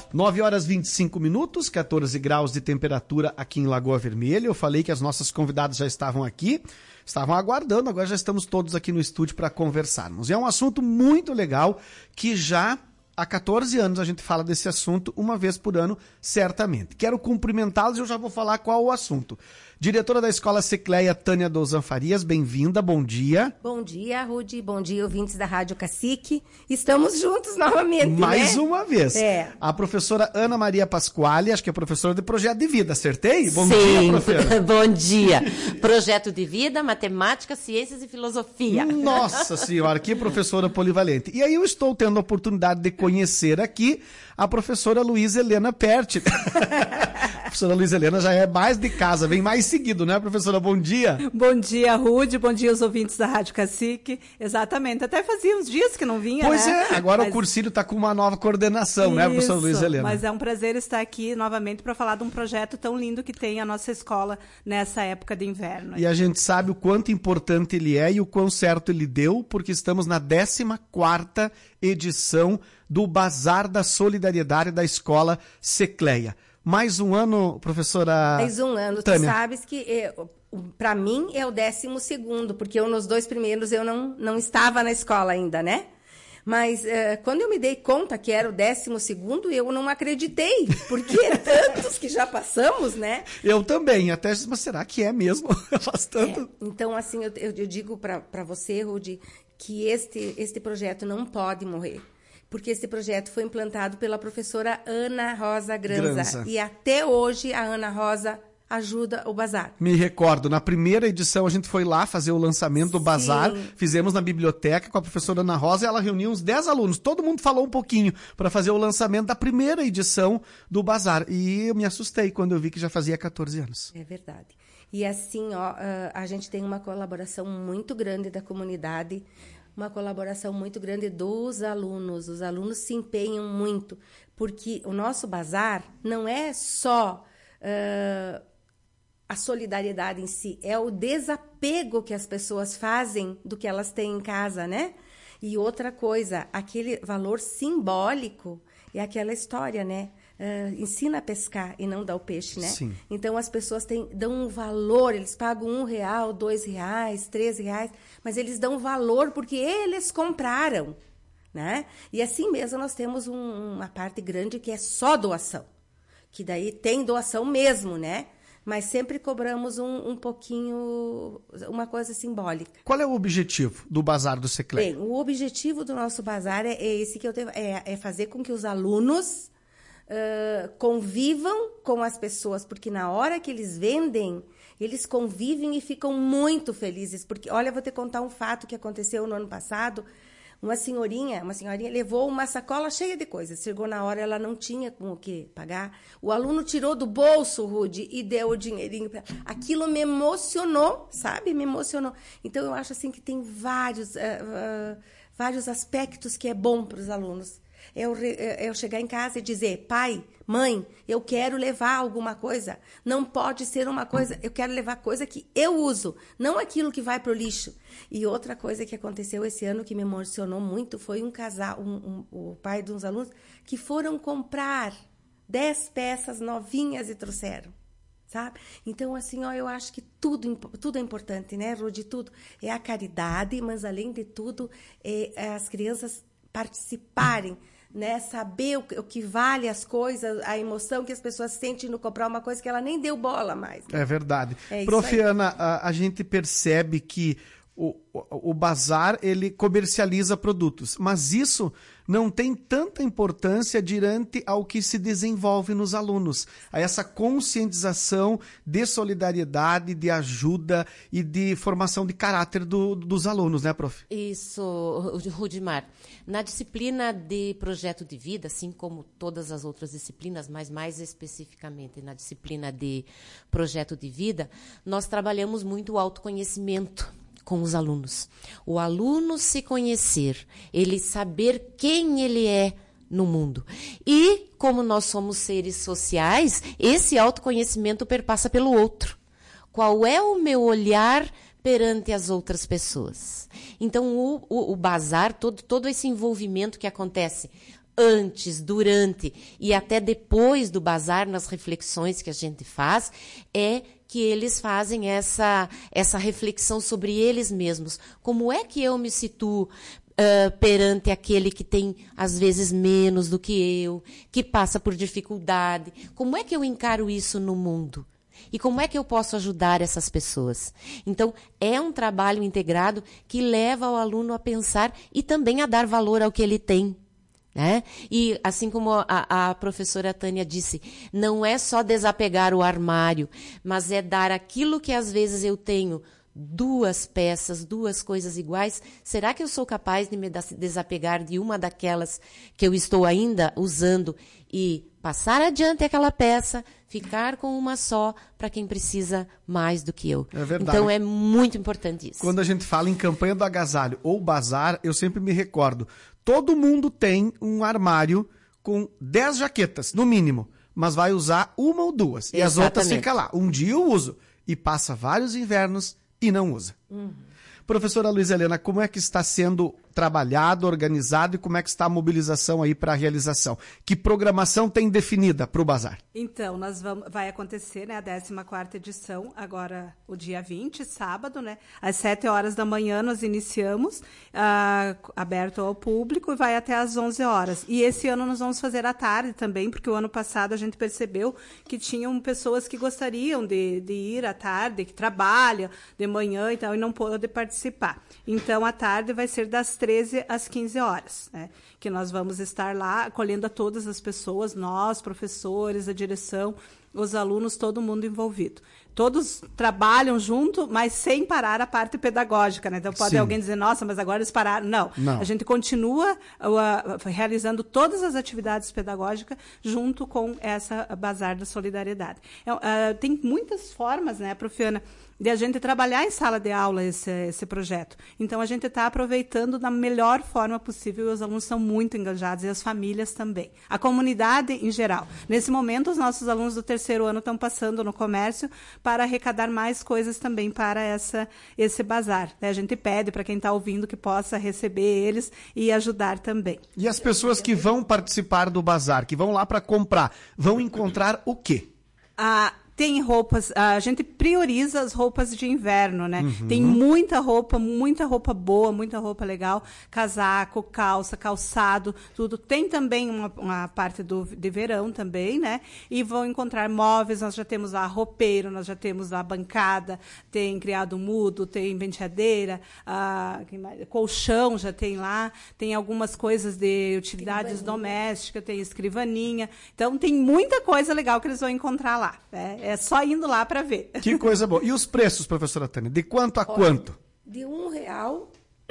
9h25, 14 graus de temperatura aqui em Lagoa Vermelha. Eu falei que as nossas convidadas já estavam aqui, estavam aguardando, agora já estamos todos aqui no estúdio para conversarmos. E é um assunto muito legal que já há 14 anos a gente fala desse assunto, uma vez por ano, certamente. Quero cumprimentá-los e eu já vou falar qual o assunto. Diretora da Escola Secleia, Tânia Dozan Farias, bem-vinda, bom dia. Bom dia, Rudy, bom dia, ouvintes da Rádio Cacique. Estamos juntos novamente, Mais né? uma vez. A professora Ana Maria Pasquale, acho que é professora de Projeto de Vida, acertei? Bom dia, professora. Bom dia. Projeto de Vida, Matemática, Ciências e Filosofia. Nossa senhora, que professora polivalente. E aí eu estou tendo a oportunidade de conhecer aqui a professora Luísa Helena Perti. A professora Luísa Helena já é mais de casa, vem mais seguido, né, professora? Bom dia. Bom dia, Rude, bom dia aos ouvintes da Rádio Cacique. Exatamente, até fazia uns dias que não vinha, Pois né? agora o cursilho está com uma nova coordenação, né, professora Luísa Helena? Mas é um prazer estar aqui novamente para falar de um projeto tão lindo que tem a nossa escola nessa época de inverno. E a gente sabe o quanto importante ele é e o quão certo ele deu, porque estamos na 14ª edição do Bazar da Solidariedade da Escola Secleia. Mais um ano, professora Mais um ano. Tânia. Tu sabes que, para mim, é o 12º, porque eu nos 2 primeiros eu não estava na escola ainda, né? Mas quando eu me dei conta que era o 12º, eu não acreditei, porque tantos que já passamos, né? Eu também, até, mas será que é mesmo? Faz tanto. Então, assim, eu digo para você, Rudy, que este projeto não pode morrer. Porque esse projeto foi implantado pela professora Ana Rosa Granza. E até hoje a Ana Rosa ajuda o Bazar. Me recordo, na primeira edição a gente foi lá fazer o lançamento do Bazar, fizemos na biblioteca com a professora Ana Rosa, e ela reuniu uns 10 alunos, todo mundo falou um pouquinho para fazer o lançamento da primeira edição do Bazar. E eu me assustei quando eu vi que já fazia 14 anos. É verdade. E assim, a gente tem uma colaboração muito grande da comunidade, uma colaboração muito grande dos alunos. Os alunos se empenham muito, porque o nosso bazar não é só a solidariedade em si, é o desapego que as pessoas fazem do que elas têm em casa, né? E outra coisa, aquele valor simbólico é aquela história, né? Ensina a pescar e não dá o peixe, né? Sim. Então as pessoas dão um valor, eles pagam R$1, R$2, R$3, mas eles dão valor porque eles compraram, né? E assim mesmo nós temos uma parte grande que é só doação, que daí tem doação mesmo, né? Mas sempre cobramos um pouquinho, uma coisa simbólica. Qual é o objetivo do Bazar do Secleia? Bem, o objetivo do nosso bazar é esse que eu tenho, é fazer com que os alunos convivam com as pessoas, porque na hora que eles vendem, eles convivem e ficam muito felizes. Porque, olha, eu vou te contar um fato que aconteceu no ano passado. Uma senhorinha levou uma sacola cheia de coisas. Chegou na hora, ela não tinha com o que pagar. O aluno tirou do bolso, Rudy, e deu o dinheirinho para ela. Aquilo me emocionou, sabe? Me emocionou. Então, eu acho assim que tem vários aspectos que é bom para os alunos. Eu chegar em casa e dizer, pai, mãe, eu quero levar alguma coisa. Não pode ser uma coisa, eu quero levar coisa que eu uso, não aquilo que vai para o lixo. E outra coisa que aconteceu esse ano que me emocionou muito foi um casal, o pai de uns alunos, que foram comprar 10 peças novinhas e trouxeram. Sabe? Então, assim, eu acho que tudo é importante, né, Rudy? Tudo é a caridade, mas, além de tudo, as crianças participarem, né? Saber o que vale as coisas, a emoção que as pessoas sentem no comprar uma coisa que ela nem deu bola mais. Né? É verdade. É Prof. Ana, a gente percebe que o bazar, ele comercializa produtos, mas isso não tem tanta importância diante ao que se desenvolve nos alunos. A essa conscientização de solidariedade, de ajuda e de formação de caráter dos alunos, né, prof? Isso, Rudimar. Na disciplina de projeto de vida, assim como todas as outras disciplinas, mas mais especificamente na disciplina de projeto de vida, nós trabalhamos muito o autoconhecimento com os alunos. O aluno se conhecer, ele saber quem ele é no mundo. E, como nós somos seres sociais, esse autoconhecimento perpassa pelo outro. Qual é o meu olhar perante as outras pessoas? Então, o bazar, todo esse envolvimento que acontece antes, durante e até depois do bazar, nas reflexões que a gente faz, é que eles fazem essa reflexão sobre eles mesmos. Como é que eu me situo perante aquele que tem, às vezes, menos do que eu, que passa por dificuldade? Como é que eu encaro isso no mundo? E como é que eu posso ajudar essas pessoas? Então, é um trabalho integrado que leva o aluno a pensar e também a dar valor ao que ele tem. Né? E assim como a professora Tânia disse, não é só desapegar o armário, mas é dar aquilo que às vezes eu tenho, 2 peças, 2 coisas iguais. Será que eu sou capaz de me desapegar de uma daquelas que eu estou ainda usando e passar adiante aquela peça, ficar com uma só para quem precisa mais do que eu? É verdade. Então é muito importante isso. Quando a gente fala em campanha do agasalho ou bazar, eu sempre me recordo, todo mundo tem um armário com 10 jaquetas, no mínimo, mas vai usar 1 ou 2. E as outras ficam lá. Um dia eu uso. E passa vários invernos e não usa. Professora Luiza Helena, como é que está sendo trabalhado, organizado e como é que está a mobilização aí para a realização? Que programação tem definida para o bazar? Então, vai acontecer, né, a 14ª edição, agora o dia 20, sábado, né, às 7 horas da manhã nós iniciamos, aberto ao público, e vai até às 11 horas. E esse ano nós vamos fazer à tarde também, porque o ano passado a gente percebeu que tinham pessoas que gostariam de ir à tarde, que trabalham de manhã e tal, e não podem participar. Então, à tarde vai ser das 13 às 15 horas, né? Que nós vamos estar lá acolhendo a todas as pessoas, nós, professores, a direção, os alunos, todo mundo envolvido. Todos trabalham junto, mas sem parar a parte pedagógica, né? Então pode alguém dizer, nossa, mas agora eles pararam. Não. A gente continua realizando todas as atividades pedagógicas junto com essa Bazar da Solidariedade. Tem muitas formas, né, Profiana, de a gente trabalhar em sala de aula esse projeto. Então, a gente está aproveitando da melhor forma possível e os alunos são muito engajados e as famílias também. A comunidade em geral. Nesse momento, os nossos alunos do 3º ano estão passando no comércio para arrecadar mais coisas também para esse bazar. A gente pede para quem está ouvindo que possa receber eles e ajudar também. E as pessoas que vão participar do bazar, que vão lá para comprar, vão encontrar o quê? Tem roupas, a gente prioriza as roupas de inverno, né? Tem muita roupa boa, muita roupa legal, casaco, calça, calçado, tudo. Tem também uma parte de verão também, né? E vão encontrar móveis, nós já temos lá roupeiro, nós já temos lá bancada, tem criado mudo, tem penteadeira, colchão já tem lá, tem algumas coisas de utilidades domésticas, tem escrivaninha. Então, tem muita coisa legal que eles vão encontrar lá, né? É só indo lá para ver. Que coisa boa. E os preços, professora Tânia? De quanto a quanto? De R$1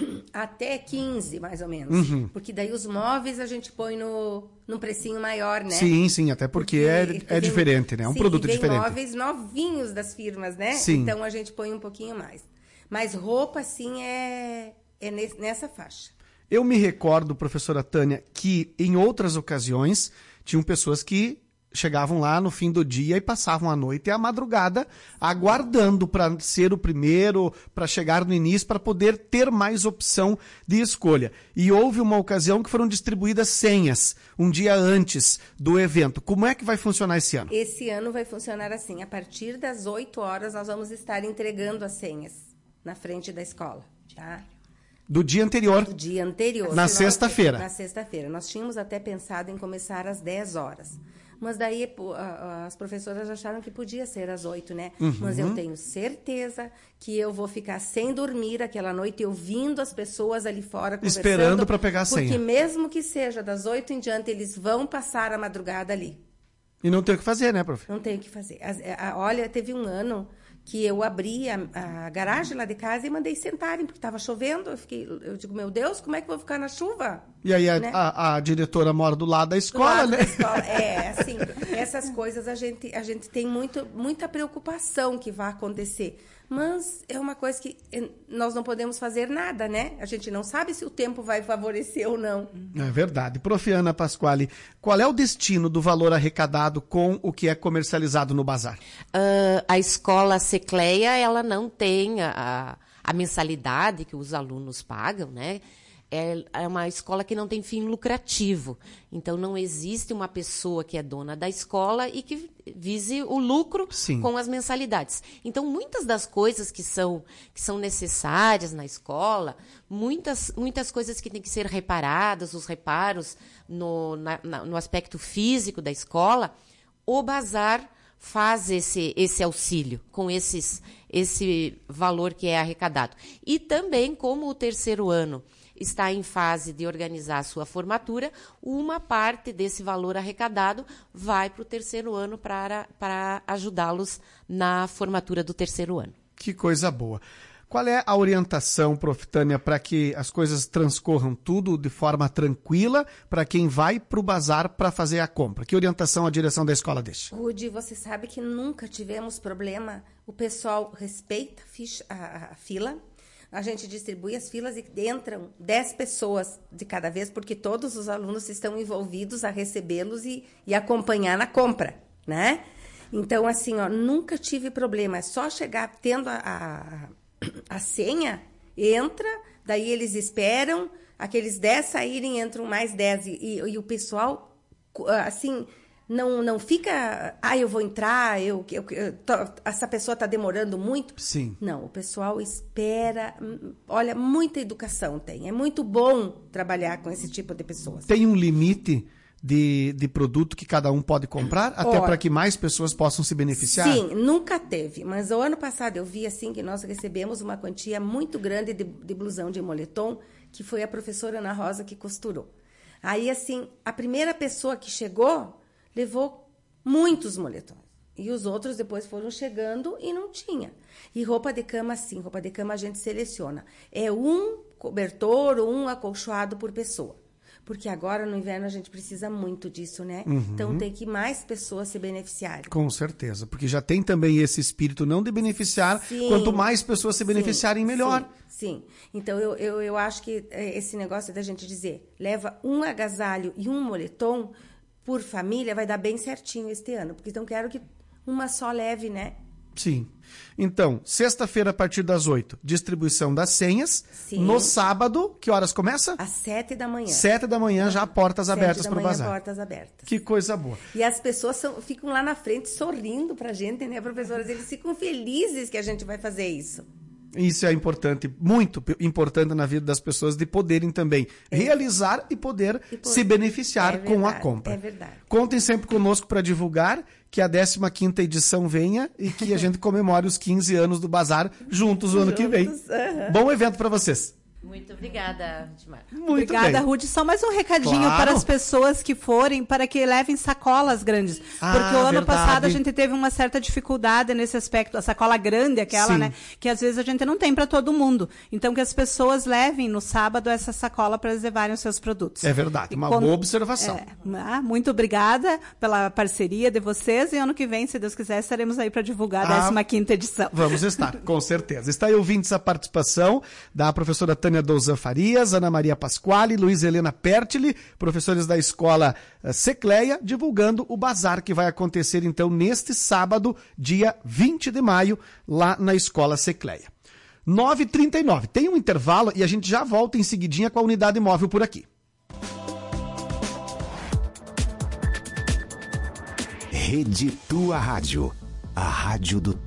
até 15, mais ou menos. Porque daí os móveis a gente põe num precinho maior, né? Sim, até porque é diferente, né? É um produto diferente. Móveis novinhos das firmas, né? Sim. Então a gente põe um pouquinho mais. Mas roupa, sim, é nessa faixa. Eu me recordo, professora Tânia, que em outras ocasiões tinham pessoas que chegavam lá no fim do dia e passavam a noite e a madrugada aguardando para ser o primeiro, para chegar no início, para poder ter mais opção de escolha. E houve uma ocasião que foram distribuídas senhas um dia antes do evento. Como é que vai funcionar esse ano? Esse ano vai funcionar assim. A partir das 8 horas nós vamos estar entregando as senhas na frente da escola, tá? Do dia anterior. Do dia anterior. Na sexta-feira. Na sexta-feira. Nós tínhamos até pensado em começar às 10 horas. Mas daí as professoras acharam que podia ser às 8, né? Mas eu tenho certeza que eu vou ficar sem dormir aquela noite, ouvindo as pessoas ali fora conversando. Esperando para pegar a senha. Porque mesmo que seja das 8 em diante, eles vão passar a madrugada ali. E não tem o que fazer, né, prof? Não tem o que fazer. Olha, teve um ano que eu abri a garagem lá de casa e mandei sentarem, porque estava chovendo. Eu digo, meu Deus, como é que eu vou ficar na chuva? E aí né? a diretora mora do lado da escola, né? Da escola. Assim, essas coisas a gente tem muita preocupação que vai acontecer. Mas é uma coisa que nós não podemos fazer nada, né? A gente não sabe se o tempo vai favorecer ou não. É verdade. Prof. Ana Pasquale, qual é o destino do valor arrecadado com o que é comercializado no bazar? A escola Secleia, ela não tem a mensalidade que os alunos pagam, né? é uma escola que não tem fim lucrativo. Então, não existe uma pessoa que é dona da escola e que vise o lucro Sim. com as mensalidades. Então, muitas das coisas que são necessárias na escola, muitas coisas que têm que ser reparadas, os reparos no aspecto físico da escola, o Bazar faz esse auxílio com esse valor que é arrecadado. E também, como o terceiro ano está em fase de organizar a sua formatura, uma parte desse valor arrecadado vai para o terceiro ano para ajudá-los na formatura do terceiro ano. Que coisa boa. Qual é a orientação, Prof. Tânia, para que as coisas transcorram tudo de forma tranquila para quem vai para o bazar para fazer a compra? Que orientação a direção da escola deixa? Rudy, você sabe que nunca tivemos problema. O pessoal respeita a fila. A gente distribui as filas e entram 10 pessoas de cada vez, porque todos os alunos estão envolvidos a recebê-los e acompanhar na compra, né? Então, assim, nunca tive problema. É só chegar tendo a senha, entra, daí eles esperam, aqueles 10 saírem, entram mais 10. E o pessoal, assim, não fica, eu vou entrar, essa pessoa está demorando muito. Sim. Não, o pessoal espera, olha, muita educação tem. É muito bom trabalhar com esse tipo de pessoas. Tem um limite de produto que cada um pode comprar, até para que mais pessoas possam se beneficiar? Sim, nunca teve. Mas o ano passado eu vi assim que nós recebemos uma quantia muito grande de blusão de moletom, que foi a professora Ana Rosa que costurou. Aí, assim, a primeira pessoa que chegou levou muitos moletons. E os outros depois foram chegando e não tinha. E roupa de cama, sim. Roupa de cama a gente seleciona. É um cobertor ou um acolchoado por pessoa. Porque agora, no inverno, a gente precisa muito disso, né? Uhum. Então, tem que mais pessoas se beneficiarem. Com certeza. Porque já tem também esse espírito não de beneficiar. Sim. Quanto mais pessoas se beneficiarem, melhor. Sim. Então, eu acho que esse negócio da gente dizer, leva um agasalho e um moletom por família, vai dar bem certinho este ano. Porque então, quero que uma só leve, né? Sim. Então, sexta-feira, a partir das 8, distribuição das senhas. Sim. No sábado, que horas começa? Às 7 da manhã. 7 da manhã, já portas abertas para o bazar. Portas abertas. Que coisa boa. E as pessoas ficam lá na frente sorrindo pra gente, né, professoras? Eles ficam felizes que a gente vai fazer isso. Isso é importante, muito importante na vida das pessoas, de poderem também realizar e poder se beneficiar com a compra. É verdade. Contem sempre conosco para divulgar, que a 15ª edição venha e que a gente comemore os 15 anos do Bazar juntos o ano que vem. Uhum. Bom evento para vocês. Muito obrigada, Dimar. Obrigada, Ruth. Só mais um recadinho para as pessoas que forem, para que levem sacolas grandes. Porque o ano passado a gente teve uma certa dificuldade nesse aspecto. A sacola grande, aquela, sim, né? Que às vezes a gente não tem para todo mundo. Então, que as pessoas levem no sábado essa sacola para eles levarem os seus produtos. É verdade, uma boa observação. Muito obrigada pela parceria de vocês. E ano que vem, se Deus quiser, estaremos aí para divulgar a 15ª edição. Vamos estar, com certeza. Está aí, ouvintes, a participação da professora Tânia Douzan Farias, Ana Maria Pasquale, Luiz Helena Pertili, professores da escola Secleia, divulgando o bazar que vai acontecer então neste sábado, dia 20 de maio, lá na escola Secleia. 9h39. Tem um intervalo e a gente já volta em seguidinha com a unidade móvel por aqui. Rede Tua Rádio, a rádio do